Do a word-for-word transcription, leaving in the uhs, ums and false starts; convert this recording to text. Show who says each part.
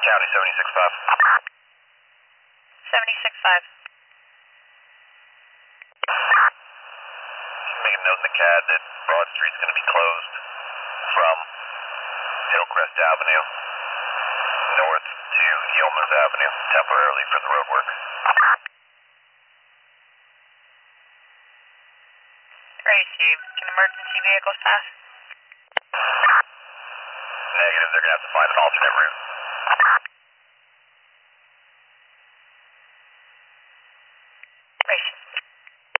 Speaker 1: County seventy-six five.
Speaker 2: seventy-six five.
Speaker 1: Make a note in the C A D that Broad Street's going to be closed from Hillcrest Avenue north to Yeoman's Avenue temporarily for the road work.
Speaker 2: Receive. Can emergency vehicles pass?
Speaker 1: Negative, they're going to have to find an alternate route.